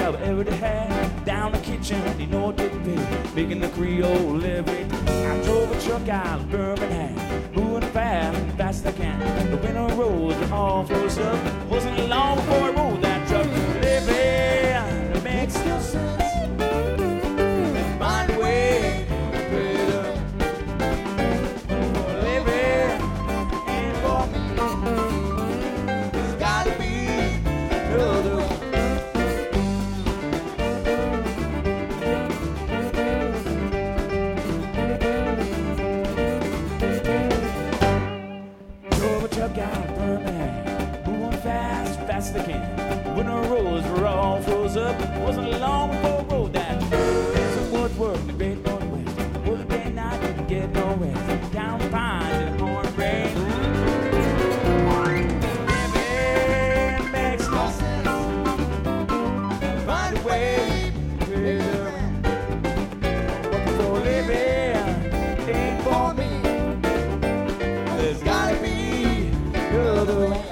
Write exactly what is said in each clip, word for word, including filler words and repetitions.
job every day. Down the kitchen, you know what to pay. Making the Creole living. I drove a truck out of Birmingham, moving fast, fast I can. The winter roads were all froze up. Wasn't long before I rode that truck. Living, it makes no sense. Find a way to pay the living ain't for me. There's gotta be another way. Truck out of Birmingham, moving fast, fast again. When the roads were all froze up, wasn't long before I rode that. There's some wood work in the Great Northwest. Work day and night, didn't get no rest. Down the pines in the pouring rain. Living makes no sense. Find a way to pay the rent. Working for a living ain't for me. There's gotta be another way.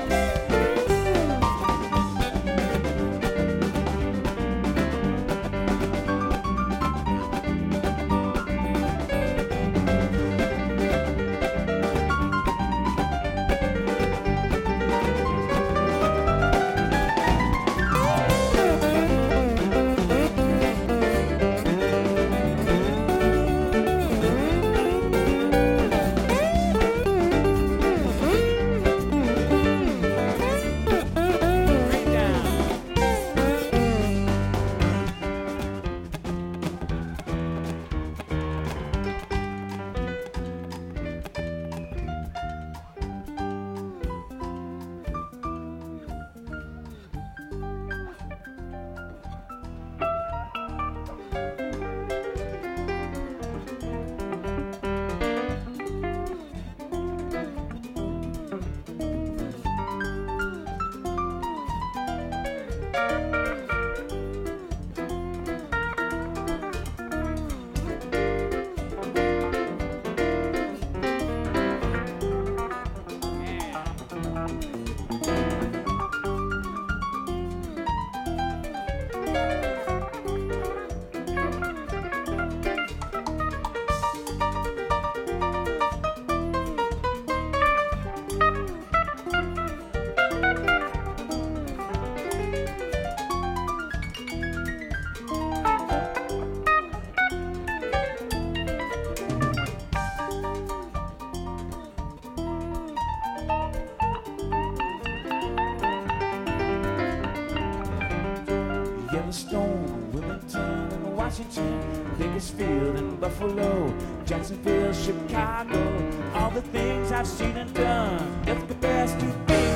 Yellowstone, Wilmington, and Washington, Bakersfield and Buffalo, Jacksonville, Chicago, all the things I've seen and done, never compares to being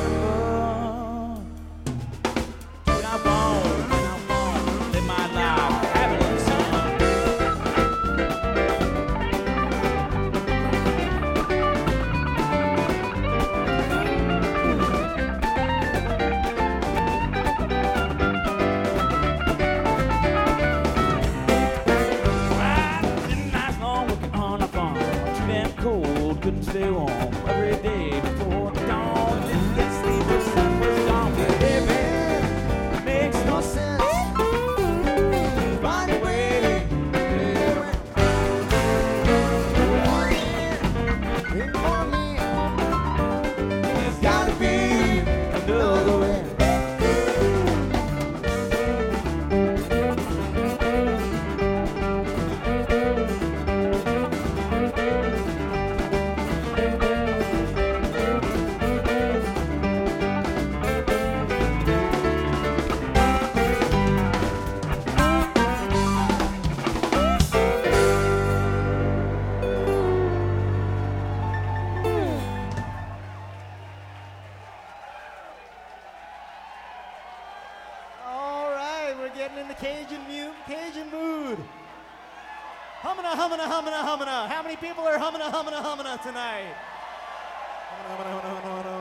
alone. Do what I want, when I want, live my life, having couldn't stay warm every day before the dawn. Didn't get sleep, the sun was gone. Living makes no sense. Find a way to pay the rent. Ain't for me. There's gotta be another way. Getting in the Cajun, mu- Cajun mood. Hummina, hummina, hummina, hummina. How many people are hummina, hummina, hummina tonight? Hummina, hummina, hummina, hummina.